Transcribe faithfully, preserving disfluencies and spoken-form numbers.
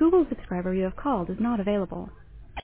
Google subscriber you have called is not available.